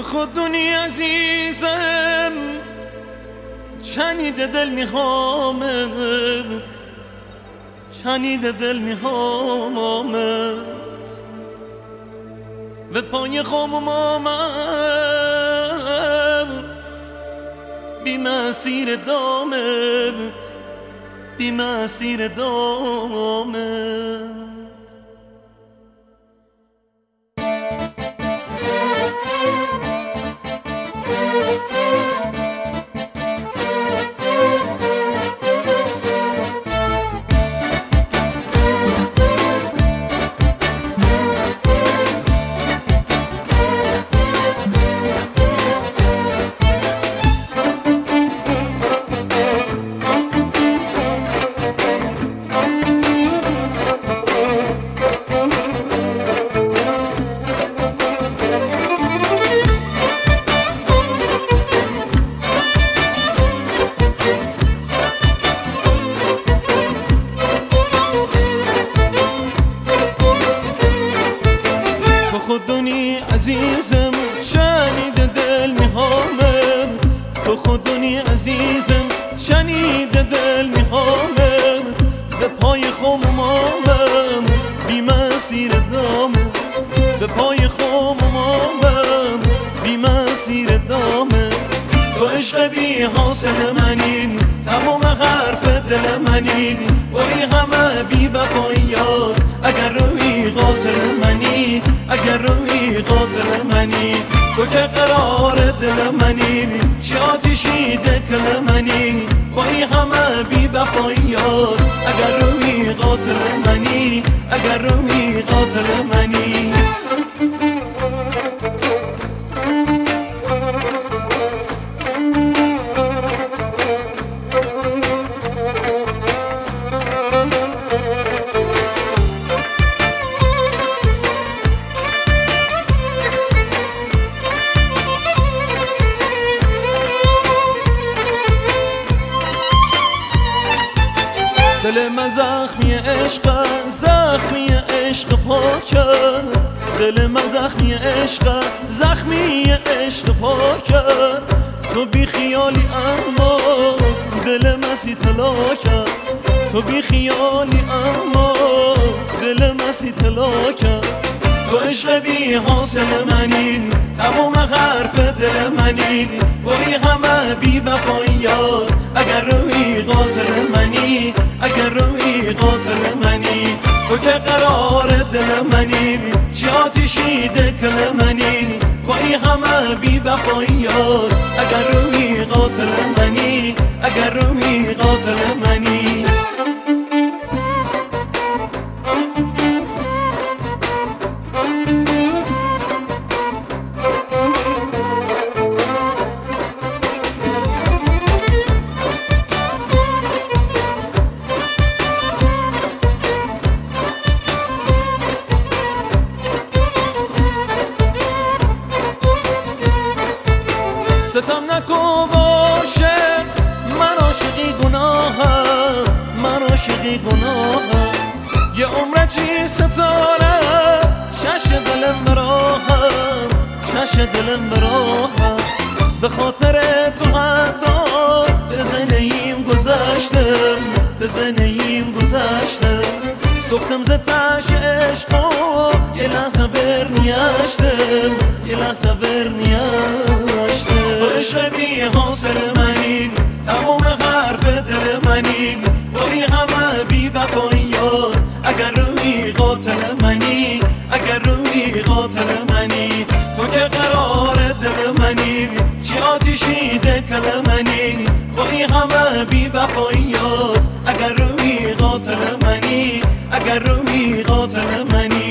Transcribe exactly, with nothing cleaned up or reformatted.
تو خودونی عزیزم، چنید دل میخوامت، چنید دل میخوامت. به پای خامم آمد بی مسیر دامت، بی مسیر دامت. خودونی عزیزم، شنید دل میخوامم. تو خودونی عزیزم، شنید دل میخوامم. به پای خمومم بی مسیر دامت، به پای خمومم بی مسیر دامت. تو عشق بی حاصل منی، تمام حرف دل منی. ولی همه بی وفاییات، اگر روی قاتل منی، اگر روی قاتل منی. تو که قرار دل منی، چه آتیشی دکل منی. ولی همه بی وفاییات، اگر روی قاتل منی، اگر روی قاتل منی. دل من زخمی عشق، زخمی عشق پاکه. دل من زخمی عشق، زخمی عشق پاکه. تو بی خیالی اما دل من سی طلاکه. تو بی خیالی اما دل من سی طلاکه. تو عشق بی حاصل منی، تمام حرف دل منی. ولی همه بی وفاییات، اگر روی قاتل منی، اگر روی قاتل منی. تو که قرار دل منی، چه آتیشی دکل منی. ولی همه بی وفاییات، اگر روی قاتل منی، اگر روی قاتل منی. ستم نکن باشه، من عاشقی گناهم، من عاشقی گناهم. یه عمره چی ستاره، شش دلم براهم، شش دلم براهم. به خاطر تو حتی به زنهیم گذشتم، به زنهیم گذشتم. سختم زتش عشقا، یه لحظه بر نیشتم، یه لحظه بر نیشتم. تو عشق بی حاصل منی، تمام حرف دل منی. ولی همه بی وفاییات، اگر روی قاتل منی، اگر روی قاتل منی. تو که قرار دل منی، چه آتیشی دکل منی. ولی همه بی وفاییات، اگر روی قاتل منی، اگر روی قاتل منی.